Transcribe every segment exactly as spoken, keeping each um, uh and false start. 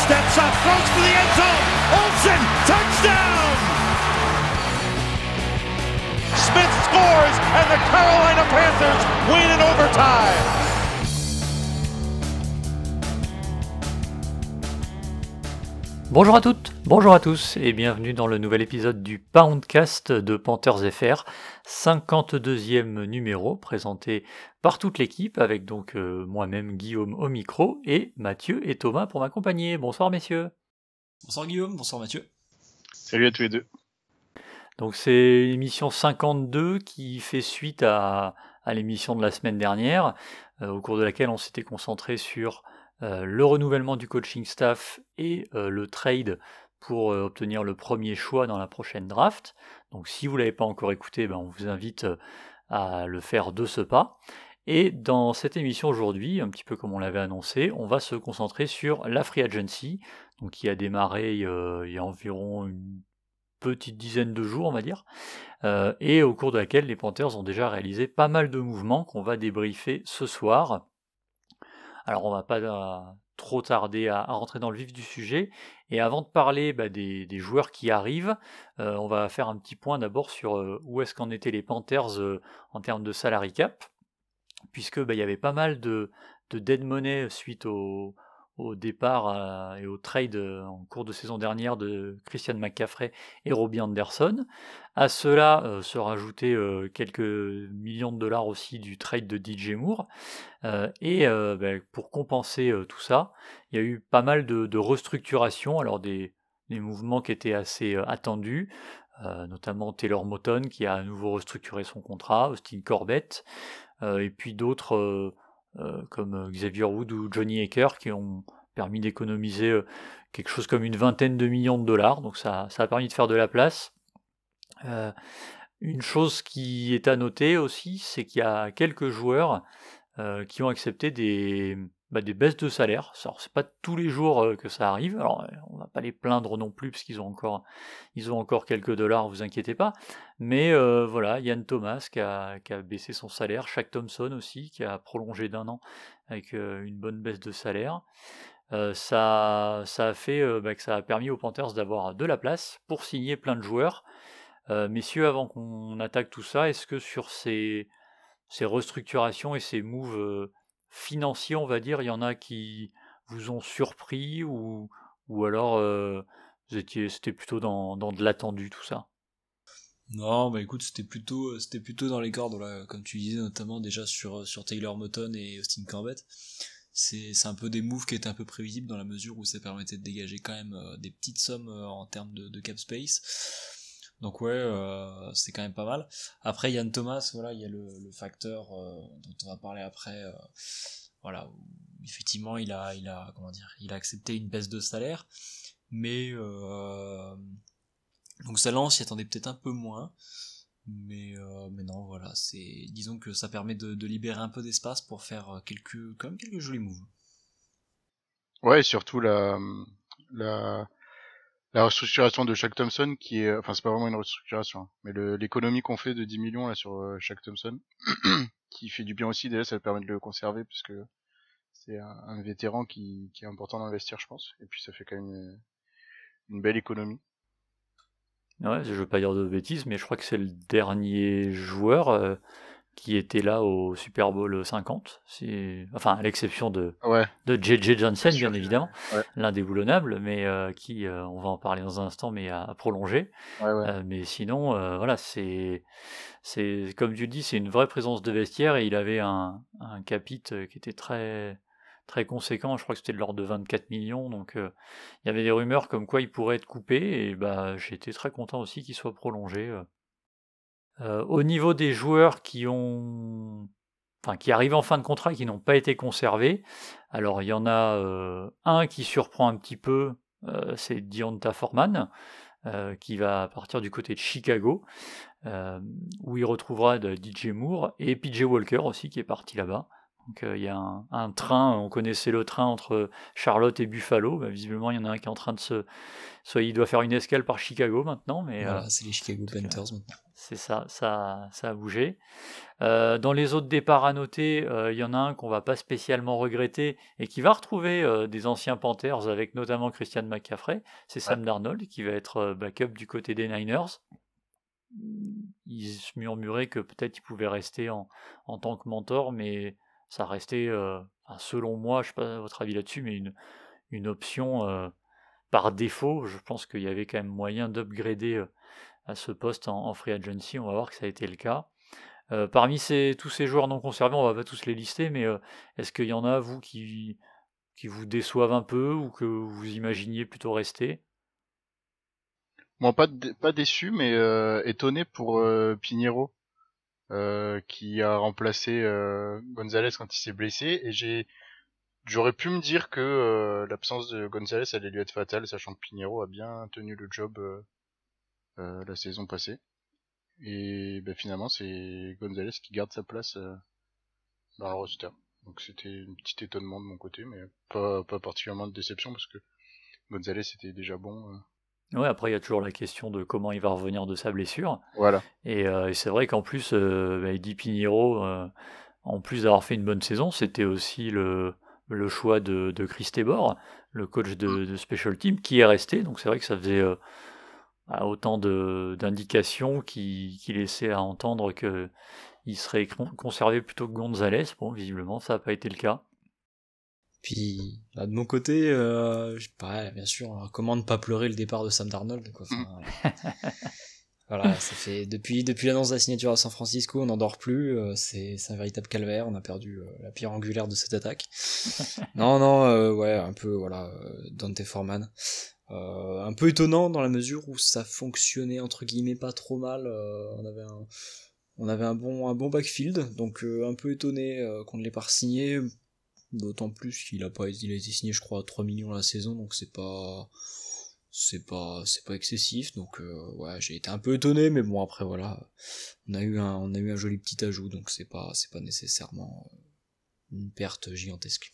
steps up, throws for the end zone. Olsen, touchdown! Smith scores, and the Carolina Panthers win in overtime. Bonjour à toutes, bonjour à tous et bienvenue dans le nouvel épisode du Poundcast de Panthers F R, cinquante-deuxième numéro présenté par toute l'équipe avec donc euh, moi-même Guillaume au micro et Mathieu et Thomas pour m'accompagner. Bonsoir messieurs. Bonsoir Guillaume, bonsoir Mathieu. Salut à tous les deux. Donc c'est l'émission cinquante-deux qui fait suite à, à l'émission de la semaine dernière euh, au cours de laquelle on s'était concentré sur Euh, le renouvellement du coaching staff et euh, le trade pour euh, obtenir le premier choix dans la prochaine draft. Donc si vous ne l'avez pas encore écouté, ben, on vous invite euh, à le faire de ce pas. Et dans cette émission aujourd'hui, un petit peu comme on l'avait annoncé, on va se concentrer sur la free agency, donc qui a démarré euh, il y a environ une petite dizaine de jours, on va dire, euh, et au cours de laquelle les Panthers ont déjà réalisé pas mal de mouvements qu'on va débriefer ce soir. Alors on va pas euh, trop tarder à, à rentrer dans le vif du sujet, et avant de parler bah, des, des joueurs qui arrivent, euh, on va faire un petit point d'abord sur euh, où est-ce qu'en étaient les Panthers euh, en termes de salary cap, puisque bah, il y avait pas mal de, de dead money suite au, au départ euh, et au trade euh, en cours de saison dernière de Christian McCaffrey et Robbie Anderson. À cela euh, se rajoutaient euh, quelques millions de dollars aussi du trade de D J Moore. Euh, et euh, bah, pour compenser euh, tout ça, il y a eu pas mal de, de restructurations, alors des, des mouvements qui étaient assez euh, attendus, euh, notamment Taylor Moton qui a à nouveau restructuré son contrat, Austin Corbett, euh, et puis d'autres euh, euh, comme Xavier Wood ou Johnny Aker qui ont permis d'économiser euh, quelque chose comme une vingtaine de millions de dollars, donc ça, ça a permis de faire de la place. Euh, une chose qui est à noter aussi, c'est qu'il y a quelques joueurs Euh, qui ont accepté des, bah, des baisses de salaire. Alors, c'est pas tous les jours euh, que ça arrive, alors euh, on va pas les plaindre non plus parce qu'ils ont encore, ils ont encore quelques dollars, vous inquiétez pas, mais euh, voilà, Ian Thomas qui a, qui a baissé son salaire, Shaq Thompson aussi qui a prolongé d'un an avec euh, une bonne baisse de salaire. Euh, ça, ça a fait euh, bah, que ça a permis aux Panthers d'avoir de la place pour signer plein de joueurs. Euh, messieurs, avant qu'on attaque tout ça, est-ce que sur ces ces restructurations et ces moves euh, financiers, on va dire, il y en a qui vous ont surpris ou, ou alors euh, vous étiez, c'était plutôt dans, dans de l'attendu tout ça? Non, bah écoute, c'était plutôt, c'était plutôt dans les cordes, là, comme tu disais, notamment déjà sur, sur Taylor Moton et Austin Corbett. C'est, c'est un peu des moves qui étaient un peu prévisibles dans la mesure où ça permettait de dégager quand même euh, des petites sommes euh, en termes de, de cap space. Donc ouais, euh, c'est quand même pas mal. Après Ian Thomas, voilà, il y a le, le facteur euh, dont on va parler après. Euh, voilà, où, effectivement, il a, il a, comment dire, il a accepté une baisse de salaire, mais euh, donc celle-là, on s'y attendait peut-être un peu moins. Mais euh, mais non, voilà, c'est, disons que ça permet de, de libérer un peu d'espace pour faire quelques, quand même quelques jolis moves. Ouais, et surtout la la la restructuration de Shaq Thompson qui est, enfin c'est pas vraiment une restructuration, hein, mais le, l'économie qu'on fait de dix millions là sur euh, Shaq Thompson, qui fait du bien aussi. Déjà, ça permet de le conserver puisque c'est un, un vétéran qui qui est important d'investir, je pense. Et puis ça fait quand même une, une belle économie. Ouais, je veux pas dire de bêtises, mais je crois que c'est le dernier joueur euh, qui était là au Super Bowl cinquante, c'est... enfin à l'exception de, Ouais. de J J Johnson bien que... évidemment, ouais. l'indéboulonnable, mais euh, qui, euh, on va en parler dans un instant, mais à, à prolonger. Ouais, ouais. Euh, mais sinon, euh, voilà, c'est, c'est comme tu le dis, c'est une vraie présence de vestiaire et il avait un, un capit qui était très très conséquent. Je crois que c'était de l'ordre de vingt-quatre millions, donc euh, il y avait des rumeurs comme quoi il pourrait être coupé et bah j'étais très content aussi qu'il soit prolongé. Euh. Euh, au niveau des joueurs qui ont, enfin qui arrivent en fin de contrat et qui n'ont pas été conservés, alors il y en a euh, un qui surprend un petit peu, euh, c'est Deonta Foreman. Euh, qui va partir du côté de Chicago, euh, où il retrouvera de D J Moore et P J Walker aussi qui est parti là-bas. Donc il euh, y a un, un train, on connaissait le train entre Charlotte et Buffalo, bah, visiblement il y en a un qui est en train de se... Soit il doit faire une escale par Chicago maintenant, mais... Voilà, euh, c'est les Chicago Panthers maintenant. C'est ça, ça, ça a bougé. Euh, dans les autres départs à noter, il euh, y en a un qu'on va pas spécialement regretter et qui va retrouver euh, des anciens Panthers avec notamment Christian McCaffrey, c'est Sam ouais. Darnold qui va être euh, backup du côté des Niners. Il se murmurait que peut-être il pouvait rester en, en tant que mentor, mais ça restait, euh, selon moi, je sais pas votre avis là-dessus, mais une, une option euh, par défaut. Je pense qu'il y avait quand même moyen d'upgrader euh, à ce poste en, en free agency. On va voir que ça a été le cas. Euh, parmi ces, tous ces joueurs non conservés, on va pas tous les lister, mais euh, est-ce qu'il y en a, vous, qui, qui vous déçoivent un peu ou que vous imaginiez plutôt rester? Bon, pas, de, pas déçu, mais euh, étonné pour euh, Pinheiro, euh, qui a remplacé euh, Gonzalez quand il s'est blessé, et j'ai j'aurais pu me dire que euh, l'absence de Gonzalez allait lui être fatale, sachant que Pinheiro a bien tenu le job euh, euh, la saison passée. Et ben, finalement, c'est Gonzalez qui garde sa place euh, dans le roster. Donc c'était un petit étonnement de mon côté, mais pas, pas particulièrement de déception, parce que Gonzalez était déjà bon. Euh. Ouais, après il y a toujours la question de comment il va revenir de sa blessure. Voilà. Et, euh, et c'est vrai qu'en plus, euh, bah, Eddie Pinheiro, euh, en plus d'avoir fait une bonne saison, c'était aussi le, le choix de, de Chris Tabor, le coach de, de Special Team, qui est resté. Donc c'est vrai que ça faisait euh, autant de, d'indications qui, qui laissaient à entendre qu'il serait conservé plutôt que Gonzalez. Bon, visiblement, ça n'a pas été le cas. Puis, bah, de mon côté, euh, je sais pas, bien sûr, hein, comment ne pas pleurer le départ de Sam Darnold, quoi. Enfin, voilà. Voilà, ça fait depuis depuis l'annonce de la signature à San Francisco, on n'en dort plus. Euh, c'est c'est un véritable calvaire. On a perdu euh, la pierre angulaire de cette attaque. non, non, euh, ouais, un peu, voilà, euh, Dante Foreman. Euh, un peu étonnant dans la mesure où ça fonctionnait entre guillemets pas trop mal. Euh, on avait un on avait un bon un bon backfield, donc euh, un peu étonné euh, qu'on ne l'ait pas signé. D'autant plus qu'il a pas il a été signé je crois à trois millions la saison, donc c'est pas c'est pas c'est pas excessif, donc euh, ouais, j'ai été un peu étonné, mais bon après voilà, on a eu un on a eu un joli petit ajout, donc c'est pas c'est pas nécessairement une perte gigantesque.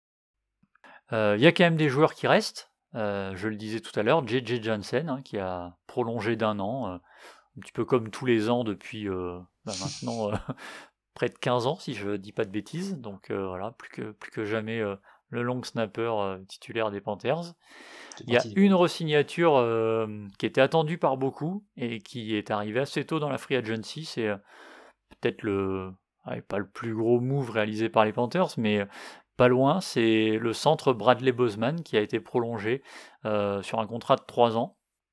Il euh, y a quand même des joueurs qui restent, euh, je le disais tout à l'heure, J J Jansen hein, qui a prolongé d'un an, euh, un petit peu comme tous les ans depuis euh, bah maintenant euh, près de quinze ans si je dis pas de bêtises, donc euh, voilà, plus que, plus que jamais euh, le long snapper euh, titulaire des Panthers. Il y a une re-signature euh, qui était attendue par beaucoup et qui est arrivée assez tôt dans la free agency, c'est euh, peut-être le, ouais, pas le plus gros move réalisé par les Panthers, mais pas loin, c'est le centre Bradley Bozeman qui a été prolongé euh, sur un contrat de trois ans.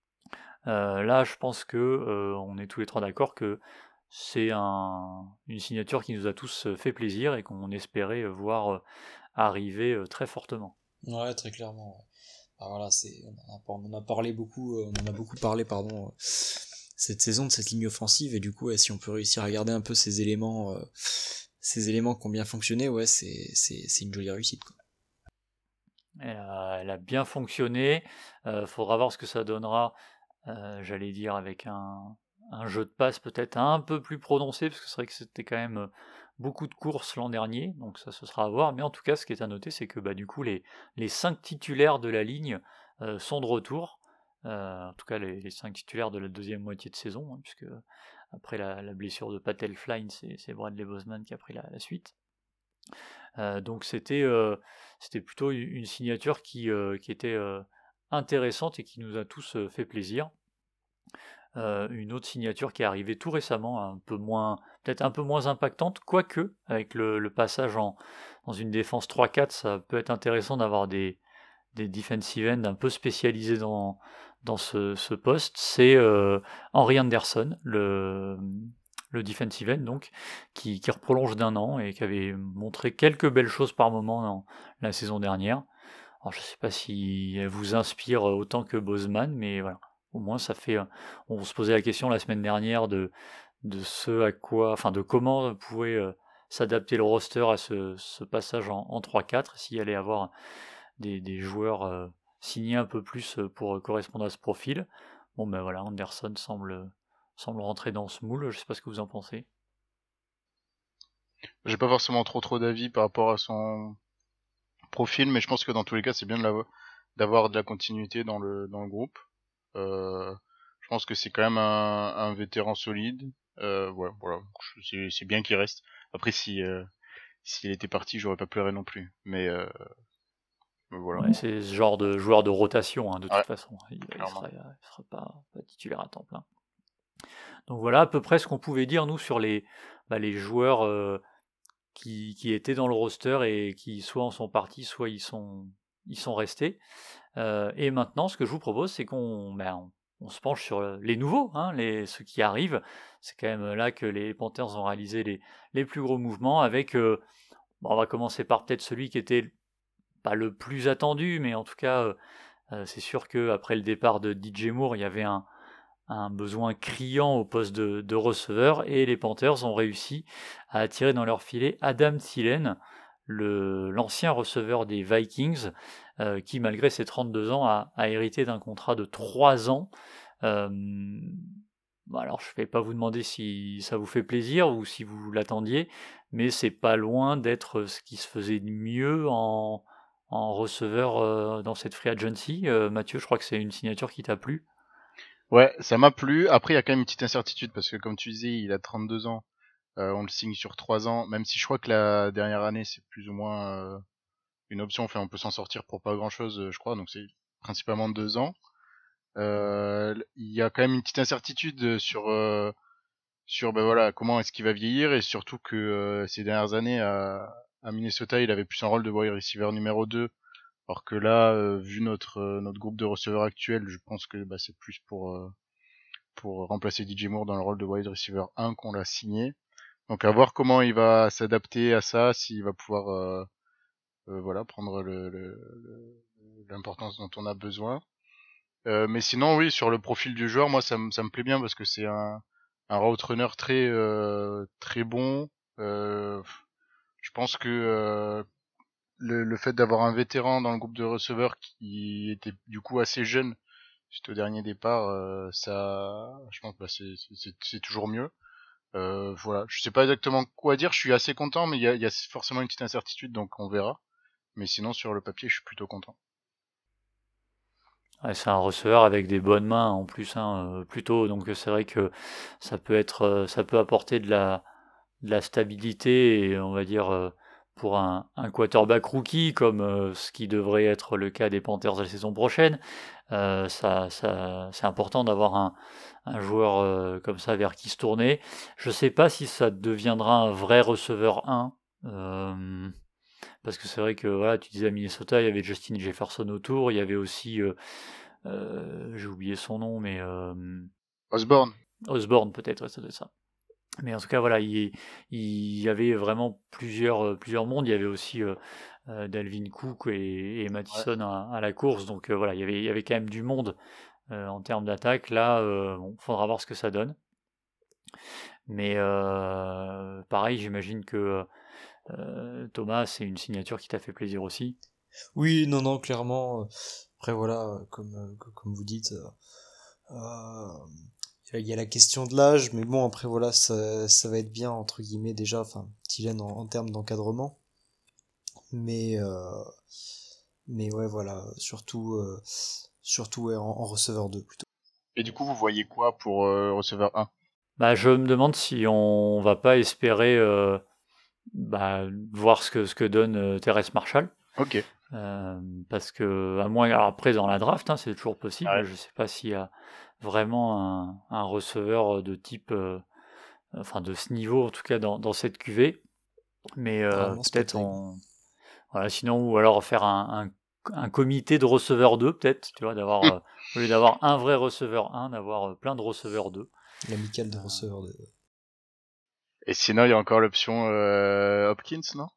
Euh, là, je pense que euh, on est tous les trois d'accord que c'est un, une signature qui nous a tous fait plaisir et qu'on espérait voir arriver très fortement. Ouais, très clairement. Ouais. Ah, voilà, c'est, on, en a, on en a parlé beaucoup, on en a beaucoup parlé, pardon, cette saison de cette ligne offensive, et du coup, ouais, si on peut réussir à garder un peu ces éléments, euh, ces éléments qui ont bien fonctionné, ouais, c'est, c'est, c'est une jolie réussite, quoi. Elle a, elle a bien fonctionné. Euh, faudra voir ce que ça donnera. Euh, j'allais dire avec un, un jeu de passe peut-être un peu plus prononcé, parce que c'est vrai que c'était quand même beaucoup de courses l'an dernier, donc ça ce sera à voir, mais en tout cas ce qui est à noter c'est que bah, du coup les, les cinq titulaires de la ligne euh, sont de retour, euh, en tout cas les, les cinq titulaires de la deuxième moitié de saison, hein, puisque après la, la blessure de Pat Elflein, c'est, c'est Bradley Bozeman qui a pris la, la suite. Euh, donc c'était, euh, c'était plutôt une signature qui, euh, qui était euh, intéressante et qui nous a tous euh, fait plaisir. Euh, une autre signature qui est arrivée tout récemment, un peu moins, peut-être un peu moins impactante, quoique avec le, le passage en, dans une défense trois quatre, ça peut être intéressant d'avoir des, des defensive ends un peu spécialisés dans, dans ce, ce poste. C'est euh, Henry Anderson, le, le defensive end donc, qui, qui reprolonge d'un an et qui avait montré quelques belles choses par moment dans la saison dernière. Alors je ne sais pas si elle vous inspire autant que Bozeman, mais voilà. Au moins, ça fait. On se posait la question la semaine dernière de, de ce à quoi, enfin de comment pouvait euh, s'adapter le roster à ce, ce passage en, en trois quatre, s'il allait avoir des, des joueurs euh, signés un peu plus pour correspondre à ce profil. Bon ben voilà, Anderson semble, semble rentrer dans ce moule. Je sais pas ce que vous en pensez. J'ai pas forcément trop trop d'avis par rapport à son profil, mais je pense que dans tous les cas, c'est bien de l'avoir- d'avoir de la continuité dans le dans le groupe. Euh, je pense que c'est quand même un, un vétéran solide. Euh, ouais, voilà, c'est c'est bien qu'il reste. Après, si euh, s'il était parti, j'aurais pas pleuré non plus. Mais, euh, mais voilà. Ouais, c'est ce genre de joueur de rotation, hein, de toute Ouais, façon. Il ne clairement. sera, il sera pas, pas titulaire à temps plein. Donc voilà à peu près ce qu'on pouvait dire, nous, sur les, bah, les joueurs euh, qui, qui étaient dans le roster et qui soit en sont partis, soit ils sont, ils sont restés. Euh, et maintenant, ce que je vous propose, c'est qu'on ben, on, on se penche sur les nouveaux, hein, les, ceux qui arrivent. C'est quand même là que les Panthers ont réalisé les, les plus gros mouvements avec... euh, bon, on va commencer par peut-être celui qui était pas le plus attendu, mais en tout cas, euh, euh, c'est sûr qu'après le départ de D J Moore, il y avait un, un besoin criant au poste de, de receveur, et les Panthers ont réussi à attirer dans leur filet Adam Thielen, le, l'ancien receveur des Vikings, euh, qui malgré ses trente-deux ans a, a hérité d'un contrat de trois ans. Euh, alors je ne vais pas vous demander si ça vous fait plaisir ou si vous l'attendiez, mais c'est pas loin d'être ce qui se faisait de mieux en, en receveur euh, dans cette free agency. Euh, Mathieu, je crois que c'est une signature qui t'a plu. Ouais, ça m'a plu. Après, il y a quand même une petite incertitude parce que, comme tu disais, il a trente-deux ans. Euh, on le signe sur trois ans, même si je crois que la dernière année, c'est plus ou moins euh, une option. Enfin, on peut s'en sortir pour pas grand-chose, je crois. Donc, c'est principalement deux ans. Euh, il y a quand même une petite incertitude sur euh, sur ben voilà comment est-ce qu'il va vieillir et surtout que euh, ces dernières années à, à Minnesota, il avait plus un rôle de wide receiver numéro deux. Alors que là, euh, vu notre euh, notre groupe de receveurs actuel, je pense que bah, c'est plus pour euh, pour remplacer D J Moore dans le rôle de wide receiver un qu'on l'a signé. Donc à voir comment il va s'adapter à ça, s'il va pouvoir euh, euh, voilà prendre le, le, le- l'importance dont on a besoin. Euh, mais sinon oui, sur le profil du joueur, moi ça me ça me plaît bien parce que c'est un un route runner très euh, très bon. Euh, je pense que euh, le, le fait d'avoir un vétéran dans le groupe de receveurs qui était du coup assez jeune suite au dernier départ, euh, ça, je pense, bah, c'est, c'est, c'est toujours mieux. Euh, voilà, je sais pas exactement quoi dire. Je suis assez content, mais il y a, il y a forcément une petite incertitude, donc on verra. Mais sinon, sur le papier, je suis plutôt content. Ouais, c'est un receveur avec des bonnes mains en plus, hein, euh, plutôt. Donc c'est vrai que ça peut être, euh, ça peut apporter de la, de la stabilité et on va dire euh, pour un, un quarterback rookie comme euh, ce qui devrait être le cas des Panthers la saison prochaine. Euh, ça, ça, c'est important d'avoir un, un joueur euh, comme ça vers qui se tourner. Je sais pas si ça deviendra un vrai receveur un. euh, Parce que c'est vrai que voilà, tu disais à Minnesota, il y avait Justin Jefferson autour, il y avait aussi, euh, euh, j'ai oublié son nom, mais euh, Osborne. Osborne peut-être, ouais, ça doit être ça. Mais en tout cas, voilà, il, il y avait vraiment plusieurs, euh, plusieurs mondes. Il y avait aussi euh, euh, Dalvin Cook et, et Ouais. Madison à, à la course. Donc euh, voilà, il y, avait, il y avait quand même du monde euh, en termes d'attaque. Là, euh, bon, faudra voir ce que ça donne. Mais euh, pareil, j'imagine que euh, Thomas, c'est une signature qui t'a fait plaisir aussi. Oui, non, non, clairement. euh, Après, voilà, euh, comme, euh, co- comme vous dites, euh, euh, il y a la question de l'âge, mais bon, après, voilà, ça, ça va être bien, entre guillemets, déjà, enfin, Thielen en, en termes d'encadrement. Mais, euh, mais ouais, voilà, surtout, euh, surtout ouais, en, en receveur deux plutôt. Et du coup, vous voyez quoi pour euh, receveur un? Bah, je me demande si on va pas espérer euh, bah, voir ce que, ce que donne euh, Terrence Marshall. Ok. Euh, parce que, à moins, alors après dans la draft, hein, c'est toujours possible, Ouais. mais je sais pas s'il y a vraiment un, un receveur de type, euh, enfin de ce niveau en tout cas dans, dans cette Q V. Mais euh, Normalement, c'est peut-être Boateng. on, voilà, sinon ou alors faire un, un, un comité de receveurs deux, peut-être, tu vois, d'avoir euh, au lieu d'avoir un vrai receveur un, d'avoir euh, plein de receveurs deux. L'amical de receveur deux. Et sinon, il y a encore l'option euh, Hopkins, non?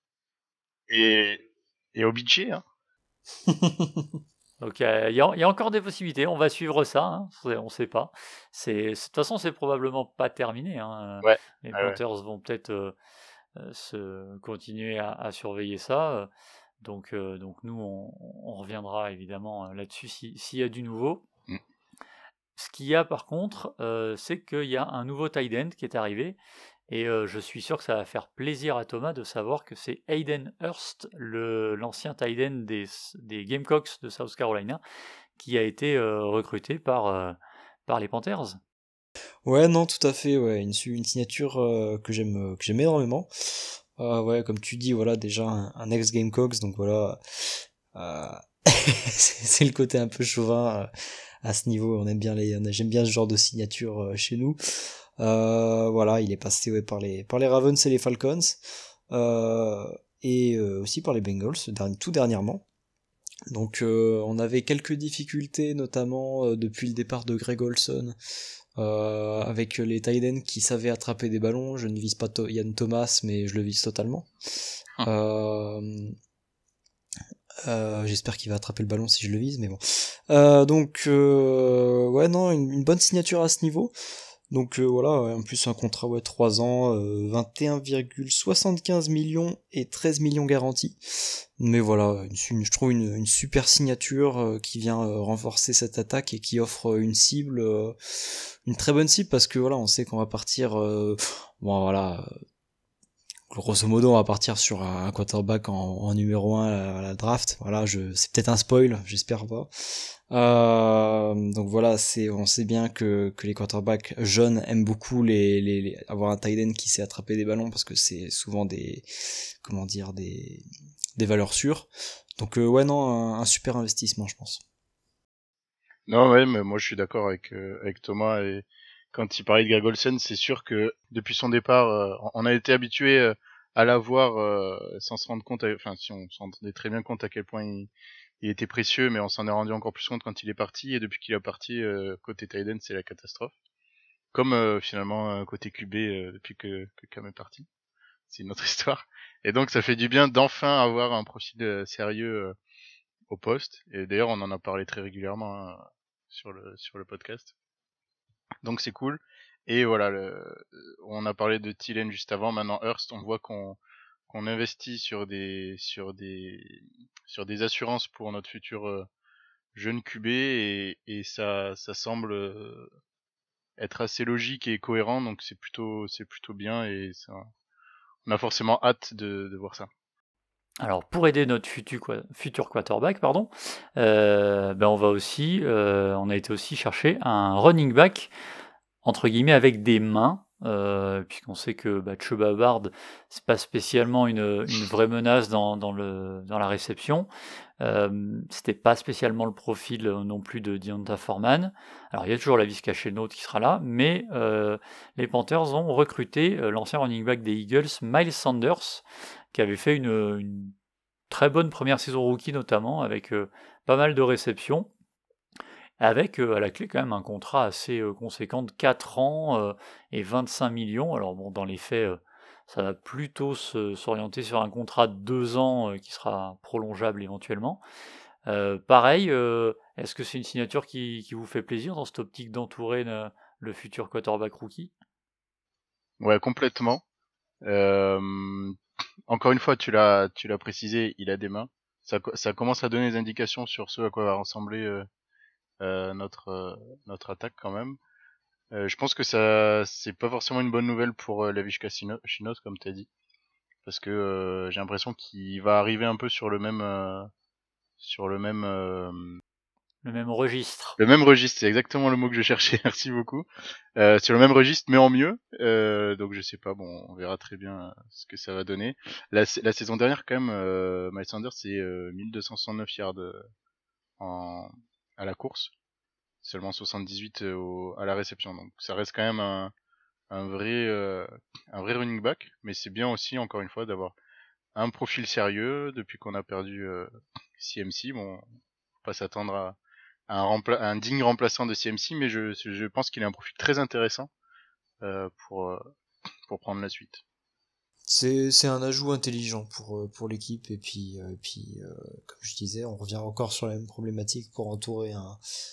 Et et O B J, hein? Donc il y, a- il y a il y a encore des possibilités, on va suivre ça, hein, c'est- on ne sait pas. C'est, de toute façon, c'est probablement pas terminé, hein. Ouais. Les Ouais, ouais. Panthers vont peut-être euh, euh, se continuer à, à surveiller ça. euh, Donc, euh, donc nous, on, on reviendra évidemment euh, là-dessus si- s'il y a du nouveau. Mm. Ce qu'il y a par contre, euh, c'est qu'il y a un nouveau tight end qui est arrivé Et euh, je suis sûr que ça va faire plaisir à Thomas de savoir que c'est Hayden Hurst, le, l'ancien tight end des, des Gamecocks de South Carolina, qui a été euh, recruté par, euh, par les Panthers. Ouais, non, tout à fait, ouais, une, une signature euh, que j'aime que j'aime énormément. Euh, ouais, comme tu dis, voilà, déjà un, un ex-Gamecocks, donc voilà, euh, c'est, c'est le côté un peu chauvin euh, à ce niveau. On aime bien les, on a, j'aime bien ce genre de signature euh, chez nous. Euh, voilà, il est passé ouais, par les par les Ravens et les Falcons, euh, et euh, aussi par les Bengals tout dernièrement. Donc euh, on avait quelques difficultés, notamment euh, depuis le départ de Greg Olson, euh, avec les tight ends qui savaient attraper des ballons. Je ne vise pas to- Ian Thomas, mais je le vise totalement. Hum. Euh, euh, j'espère qu'il va attraper le ballon si je le vise, mais bon. Euh, donc euh, ouais, non, une, une bonne signature à ce niveau. Donc euh, voilà, en plus un contrat ouais trois ans, euh, vingt et un virgule soixante-quinze millions et treize millions garantis. Mais voilà, une, je trouve une, une super signature euh, qui vient euh, renforcer cette attaque et qui offre une cible, euh, une très bonne cible, parce que voilà, on sait qu'on va partir, euh, bon voilà, grosso modo on va partir sur un quarterback en, en numéro un à la, à la draft. Voilà, je, c'est peut-être un spoil, j'espère pas. Euh, donc voilà, c'est, on sait bien que, que les quarterbacks jeunes aiment beaucoup les, les, les avoir un tight end qui sait attraper des ballons, parce que c'est souvent des, comment dire, des, des valeurs sûres. Donc euh, ouais, non, un, un super investissement, je pense. Non, ouais, mais moi je suis d'accord avec euh, avec Thomas, et quand il parlait de Greg Olsen, c'est sûr que depuis son départ, euh, on a été habitué euh, à l'avoir euh, sans se rendre compte, enfin si on s'en rendait très bien compte à quel point il il était précieux, mais on s'en est rendu encore plus compte quand il est parti, et depuis qu'il est parti, euh, côté tight end, c'est la catastrophe. Comme euh, finalement euh, côté Q B euh, depuis que, que Cam est parti. C'est une autre histoire. Et donc ça fait du bien d'enfin avoir un profil euh, sérieux euh, au poste. Et d'ailleurs on en a parlé très régulièrement hein, sur le sur le podcast. Donc c'est cool. Et voilà, le, on a parlé de Thielen juste avant. Maintenant Hurst, on voit qu'on qu'on investit sur des sur des sur des assurances pour notre futur euh, jeune Q B, et, et ça ça semble euh, être assez logique et cohérent, donc c'est plutôt c'est plutôt bien, et ça, on a forcément hâte de, de voir ça. Alors pour aider notre futur, futur quarterback, pardon, euh, ben on va aussi, euh, on a été aussi chercher un running back entre guillemets avec des mains. Euh, puisqu'on sait que bah, Chuba Bard, c'est pas spécialement une, une vraie menace dans, dans, le, dans la réception. Euh, c'était pas spécialement le profil non plus de D'Onta Foreman. Alors il y a toujours la Vizca Chenault qui sera là, mais euh, les Panthers ont recruté euh, l'ancien running back des Eagles, Miles Sanders, qui avait fait une, une très bonne première saison rookie notamment, avec euh, pas mal de réceptions. Avec euh, à la clé quand même un contrat assez euh, conséquent de quatre ans euh, et vingt-cinq millions. Alors bon, dans les faits, euh, ça va plutôt se, s'orienter sur un contrat de deux ans euh, qui sera prolongeable éventuellement. Euh, pareil, euh, est-ce que c'est une signature qui, qui vous fait plaisir dans cette optique d'entourer le, le futur quarterback rookie ? Ouais, complètement. Euh, encore une fois, tu l'as tu l'as précisé, il a des mains. Ça, ça commence à donner des indications sur ce à quoi va ressembler euh, euh, notre euh, notre attaque quand même. Euh, je pense que ça c'est pas forcément une bonne nouvelle pour euh, Laviska Shenault, comme t'as dit, parce que euh, j'ai l'impression qu'il va arriver un peu sur le même euh, sur le même euh, Le même registre. le même registre, c'est exactement le mot que je cherchais. Merci beaucoup. Euh, sur le même registre, mais en mieux. Euh, donc je sais pas, bon, on verra très bien ce que ça va donner. La, la saison dernière, quand même, euh, Miles Sanders, c'est euh, mille deux cent soixante-neuf yards euh, en, à la course, seulement soixante-dix-huit euh, au, à la réception. Donc ça reste quand même un, un vrai euh, un vrai running back, mais c'est bien aussi, encore une fois, d'avoir un profil sérieux depuis qu'on a perdu euh, C M C. Bon, faut pas s'attendre à un, rempla- un digne remplaçant de C M C, mais je, je pense qu'il a un profil très intéressant euh, pour, euh, pour prendre la suite. C'est, c'est un ajout intelligent pour, pour l'équipe, et puis, euh, et puis euh, comme je disais, on revient encore sur la même problématique pour entourer un,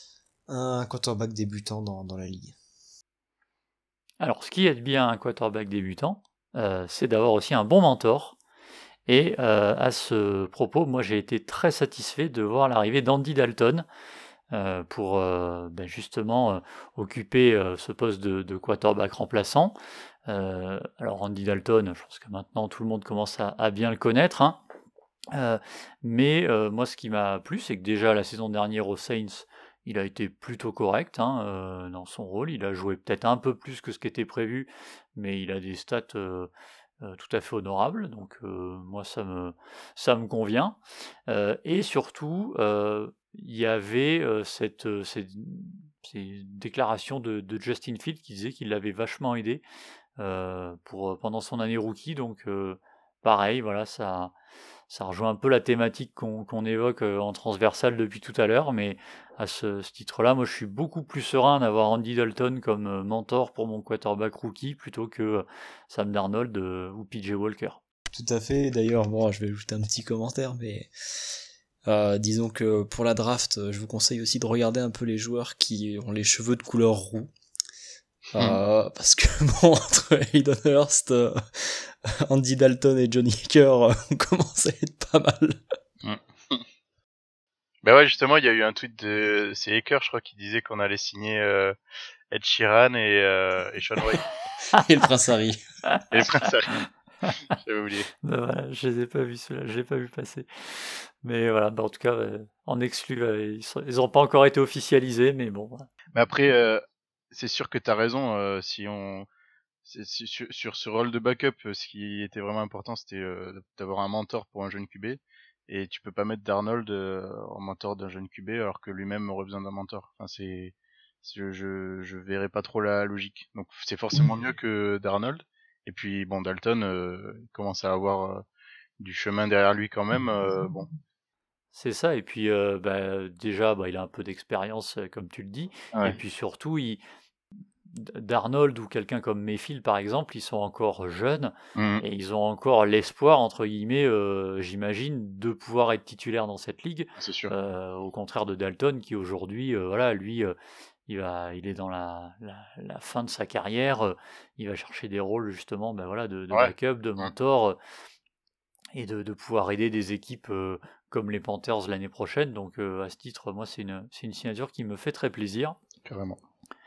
un quarterback débutant dans, dans la ligue. Alors ce qui aide bien un quarterback débutant, euh, c'est d'avoir aussi un bon mentor. Et euh, à ce propos, moi j'ai été très satisfait de voir l'arrivée d'Andy Dalton euh, pour euh, ben justement euh, occuper euh, ce poste de, de quarterback remplaçant. Euh, alors Andy Dalton, je pense que maintenant tout le monde commence à, à bien le connaître, hein. Euh, mais euh, moi ce qui m'a plu, c'est que déjà la saison dernière aux Saints, il a été plutôt correct hein, euh, dans son rôle. Il a joué peut-être un peu plus que ce qui était prévu, mais il a des stats euh, euh, tout à fait honorables. Donc euh, moi ça me ça me convient. Euh, et surtout, euh, il y avait euh, cette, euh, cette, ces déclarations de, de Justin Fields qui disait qu'il l'avait vachement aidé euh, pour pendant son année rookie. Donc euh, pareil, voilà, ça ça rejoint un peu la thématique qu'on qu'on évoque euh, en transversal depuis tout à l'heure, mais à ce, ce titre-là, moi je suis beaucoup plus serein d'avoir Andy Dalton comme euh, mentor pour mon quarterback rookie plutôt que euh, Sam Darnold euh, ou P J Walker. Tout à fait. D'ailleurs, bon, je vais ajouter un petit commentaire, mais euh, disons que pour la draft, je vous conseille aussi de regarder un peu les joueurs qui ont les cheveux de couleur roux. Euh, parce que bon, entre Hayden Hurst, euh, Andy Dalton et Johnny Hacker, on commence à être pas mal. Mm. Bah ouais, justement, il y a eu un tweet de c'est Hacker, je crois, qui disait qu'on allait signer euh, Ed Sheeran et, euh, et Sean White. Et le Prince Harry. Et le Prince Harry. J'avais oublié. Ben voilà, je les ai pas vus ceux-là, je l'ai pas vu passer. Mais voilà, ben en tout cas, euh, en exclu, euh, ils, sont, ils ont pas encore été officialisés, mais bon. Voilà. Mais après, euh, c'est sûr que t'as raison. Euh, si on c'est, c'est, sur, sur ce rôle de backup, ce qui était vraiment important, c'était euh, d'avoir un mentor pour un jeune Q B. Et tu peux pas mettre Darnold euh, en mentor d'un jeune Q B alors que lui-même aurait besoin d'un mentor. Enfin, c'est, je, je, je verrais pas trop la logique. Donc c'est forcément mieux que Darnold. Et puis bon, Dalton euh, il commence à avoir euh, du chemin derrière lui quand même. Euh, bon. C'est ça. Et puis euh, bah, déjà, bah, il a un peu d'expérience, euh, comme tu le dis. Ouais. Et puis surtout, il Darnold ou quelqu'un comme Mayfield par exemple, ils sont encore jeunes mmh. et ils ont encore l'espoir entre guillemets, euh, j'imagine, de pouvoir être titulaire dans cette ligue. C'est sûr. Euh, au contraire de Dalton qui aujourd'hui, euh, voilà, lui, euh, il va, il est dans la, la, la fin de sa carrière. Euh, il va chercher des rôles justement, ben voilà, de, de Ouais. backup, de mentor, euh, et de, de pouvoir aider des équipes euh, comme les Panthers l'année prochaine. Donc euh, à ce titre, moi, c'est une, c'est une signature qui me fait très plaisir. Carrément.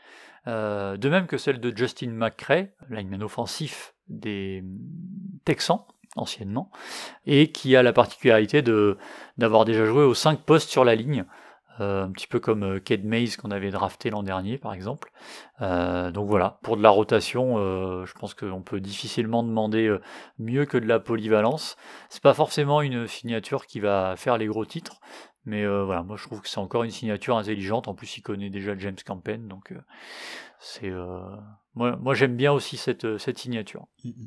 Euh, de même que celle de Justin McCray, lineman offensif des Texans, anciennement, et qui a la particularité de, d'avoir déjà joué aux cinq postes sur la ligne, euh, un petit peu comme euh, Cade Mays qu'on avait drafté l'an dernier, par exemple. Euh, donc voilà, pour de la rotation, euh, je pense qu'on peut difficilement demander euh, mieux que de la polyvalence. C'est pas forcément une signature qui va faire les gros titres, mais euh, voilà, moi je trouve que c'est encore une signature intelligente. En plus, il connaît déjà James Campen, donc euh, c'est euh, moi, moi j'aime bien aussi cette, cette signature. Mm-hmm.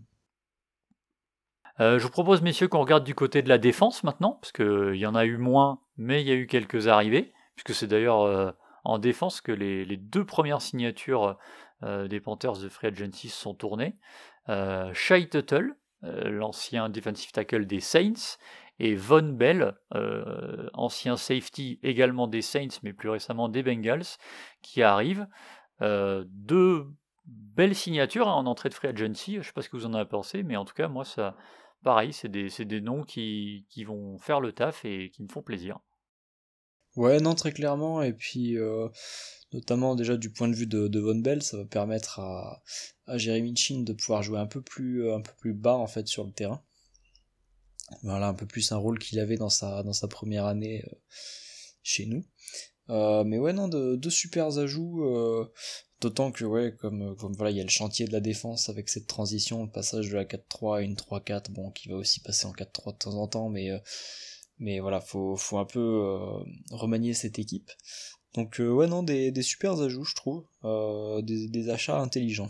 Euh, je vous propose, messieurs, qu'on regarde du côté de la défense maintenant, parce qu'il y en a eu moins, mais il y a eu quelques arrivées, puisque c'est d'ailleurs euh, en défense que les, les deux premières signatures euh, des Panthers de Free Agency se sont tournées. Euh, Shai Tuttle, euh, l'ancien defensive tackle des Saints, et Von Bell, euh, ancien safety également des Saints, mais plus récemment des Bengals, qui arrivent. Euh, deux belles signatures hein, en entrée de Free Agency, je ne sais pas ce que vous en avez pensé, mais en tout cas, moi, ça, pareil, c'est des, c'est des noms qui, qui vont faire le taf et qui me font plaisir. Ouais, non, très clairement, et puis euh, notamment déjà du point de vue de, de Von Bell, ça va permettre à, à Jeremy Chin de pouvoir jouer un peu plus un peu plus bas en fait sur le terrain. Voilà, un peu plus un rôle qu'il avait dans sa dans sa première année euh, chez nous. Euh, mais ouais, non, de, de super ajouts, euh, d'autant que ouais, comme comme voilà, il y a le chantier de la défense avec cette transition, le passage de la quatre trois à une trois quatre, bon, qui va aussi passer en quatre trois de temps en temps, mais euh, mais voilà, faut faut un peu euh, remanier cette équipe. Donc euh, ouais, non, des des super ajouts, je trouve, euh, des des achats intelligents.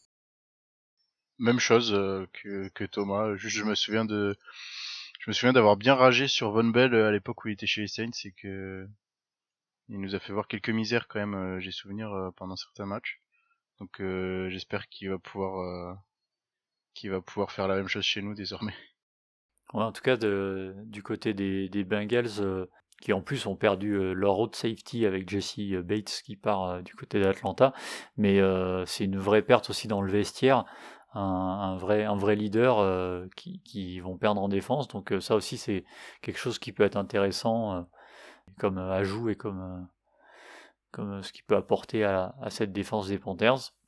Même chose euh, que que Thomas. Juste, je me souviens de je me souviens d'avoir bien ragé sur Von Bell à l'époque où il était chez les Saints, c'est que il nous a fait voir quelques misères quand même, euh, j'ai souvenir euh, pendant certains matchs. Donc euh, j'espère qu'il va pouvoir euh, qu'il va pouvoir faire la même chose chez nous désormais. Ouais, en tout cas, de, du côté des, des Bengals, euh, qui en plus ont perdu euh, leur road safety avec Jesse Bates qui part euh, du côté d'Atlanta, mais euh, c'est une vraie perte aussi dans le vestiaire, un, un vrai, un vrai leader euh, qui, qui vont perdre en défense, donc euh, ça aussi c'est quelque chose qui peut être intéressant euh, comme euh, ajout et comme, euh, comme ce qu'il peut apporter à, à cette défense des Panthers.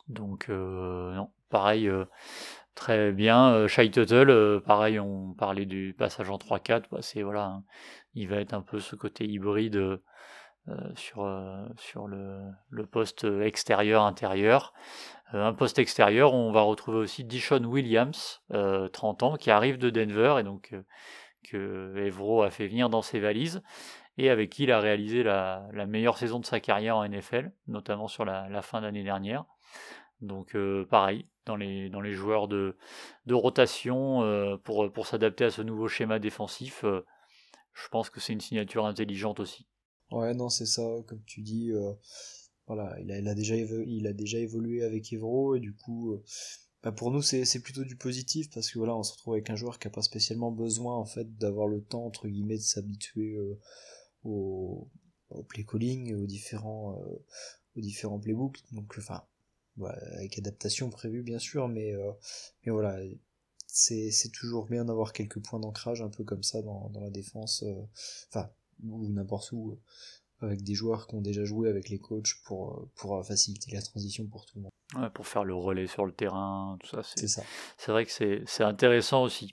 Donc euh, non, pareil, euh, très bien. Euh, Shai Tuttle, euh, pareil, on parlait du passage en trois quatre, bah, c'est voilà, hein, il va être un peu ce côté hybride euh, sur, euh, sur le, le poste extérieur-intérieur. Euh, un poste extérieur, on va retrouver aussi Dishon Williams, euh, trente ans, qui arrive de Denver et donc euh, que Evero a fait venir dans ses valises et avec qui il a réalisé la, la meilleure saison de sa carrière en N F L, notamment sur la, la fin d'année dernière. Donc euh, pareil, dans les, dans les joueurs de, de rotation, euh, pour, pour s'adapter à ce nouveau schéma défensif, euh, je pense que c'est une signature intelligente aussi. Ouais, non, c'est ça, comme tu dis, euh, voilà, il a, il a déjà évo- il a déjà évolué avec Evero, et du coup, euh, bah pour nous, c'est, c'est plutôt du positif, parce que voilà, on se retrouve avec un joueur qui a pas spécialement besoin, en fait, d'avoir le temps, entre guillemets, de s'habituer euh, au, au play calling, aux différents, euh, aux différents playbooks, donc, enfin, ouais, avec adaptation prévue, bien sûr, mais, euh, mais voilà, c'est, c'est toujours bien d'avoir quelques points d'ancrage, un peu comme ça, dans, dans la défense, euh, enfin, ou n'importe où, euh, avec des joueurs qui ont déjà joué avec les coachs pour, euh, pour faciliter la transition pour tout le monde. Ouais, pour faire le relais sur le terrain, tout ça, c'est, C'est ça. c'est vrai que c'est, c'est intéressant aussi.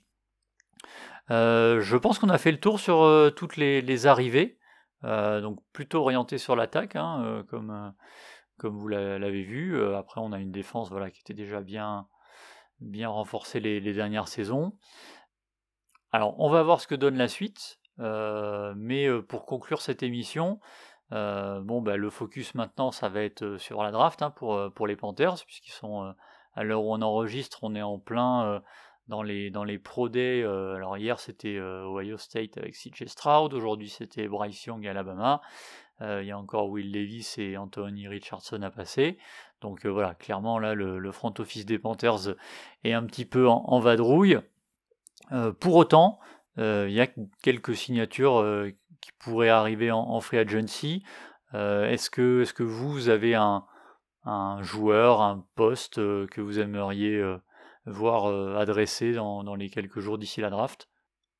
Euh, je pense qu'on a fait le tour sur euh, toutes les, les arrivées, euh, donc plutôt orienté sur l'attaque, hein, euh, comme, euh, comme vous l'a- l'avez vu. Euh, après, on a une défense voilà, qui était déjà bien, bien renforcée les, les dernières saisons. Alors, on va voir ce que donne la suite, euh, mais euh, pour conclure cette émission, euh, bon, bah, le focus maintenant, ça va être euh, sur la draft hein, pour, euh, pour les Panthers, puisqu'ils sont, euh, à l'heure où on enregistre, on est en plein euh, dans les, dans les Pro Day. Euh, alors hier, c'était euh, Ohio State avec C J Stroud, aujourd'hui, c'était Bryce Young à Alabama. Euh, Il y a encore Will Levis et Anthony Richardson à passer. Donc euh, voilà, clairement, là, le, le front office des Panthers est un petit peu en, en vadrouille. Euh, pour autant, euh, il y a quelques signatures euh, qui pourraient arriver en, en free agency. Euh, est-ce que, est-ce que vous, vous avez un, un joueur, un poste euh, que vous aimeriez euh, voir euh, adressé dans, dans les quelques jours d'ici la draft?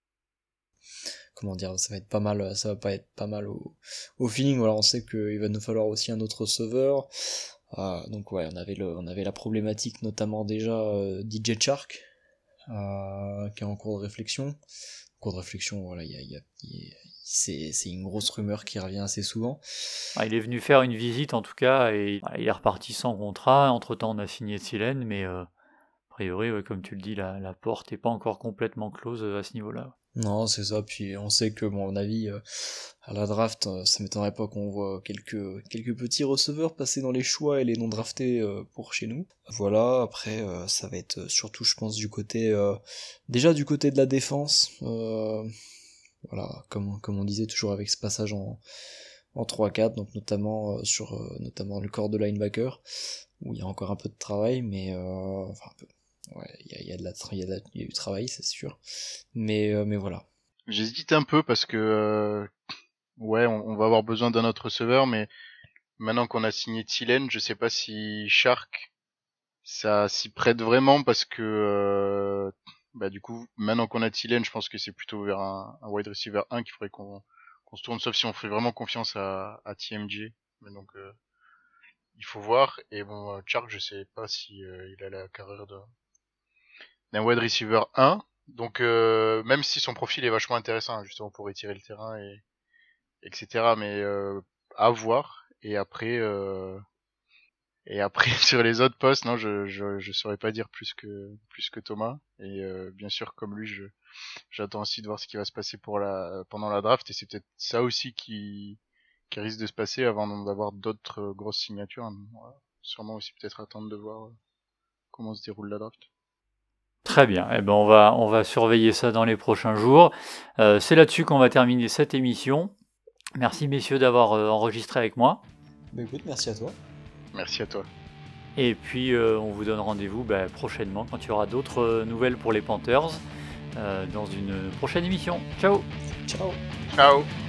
Comment dire, ça va être pas mal, ça va pas être pas mal au, au feeling. Voilà, on sait qu'il va nous falloir aussi un autre receveur. Euh, donc ouais, on avait le, on avait la problématique notamment déjà euh, D J Chark, euh, qui est en cours de réflexion. En cours de réflexion, voilà, il y a, il y a, il y a- c'est, c'est une grosse rumeur qui revient assez souvent. Ah, il est venu faire une visite en tout cas et voilà, il est reparti sans contrat. Entre-temps, on a signé Thielen, mais euh, a priori, ouais, comme tu le dis, la, la porte n'est pas encore complètement close euh, à ce niveau-là. Non, c'est ça. Puis on sait que, bon, à mon avis, euh, à la draft, euh, ça m'étonnerait pas qu'on voit quelques quelques petits receveurs passer dans les choix et les non draftés euh, pour chez nous. Voilà. Après, euh, ça va être surtout, je pense, du côté euh, déjà du côté de la défense. Euh, voilà, comme comme on disait toujours avec ce passage en en trois quatre, donc notamment euh, sur euh, notamment le corps de linebacker où il y a encore un peu de travail, mais euh, enfin un peu. Ouais, il y a, il y a de la, tra- il y a de la- il y a du travail, c'est sûr. Mais, euh, mais voilà. J'hésite un peu parce que euh, ouais, on, on va avoir besoin d'un autre receveur, mais maintenant qu'on a signé Thielen, je sais pas si Shark ça s'y prête vraiment parce que euh, bah du coup maintenant qu'on a Thielen, je pense que c'est plutôt vers un, un wide receiver un qu'il faudrait qu'on qu'on se tourne, sauf si on fait vraiment confiance à, à T M J. Mais donc euh, il faut voir. Et bon, euh, Chark, je sais pas si euh, il a la carrière de d'un wide receiver un. Donc euh, même si son profil est vachement intéressant, justement pour étirer le terrain et etc. Mais euh, à voir. Et après, euh, et après sur les autres postes, non, je je je saurais pas dire plus que plus que Thomas. Et euh, bien sûr, comme lui, je j'attends aussi de voir ce qui va se passer pour la pendant la draft. Et c'est peut-être ça aussi qui qui risque de se passer avant d'avoir d'autres euh, grosses signatures. Hein. Voilà. Sûrement aussi peut-être attendre de voir euh, comment se déroule la draft. Très bien, eh ben on, va, on va surveiller ça dans les prochains jours. Euh, c'est là-dessus qu'on va terminer cette émission. Merci messieurs d'avoir euh, enregistré avec moi. Bah écoute, merci à toi. Merci à toi. Et puis euh, on vous donne rendez-vous bah, prochainement quand il y aura d'autres euh, nouvelles pour les Panthers euh, dans une prochaine émission. Ciao! Ciao. Ciao.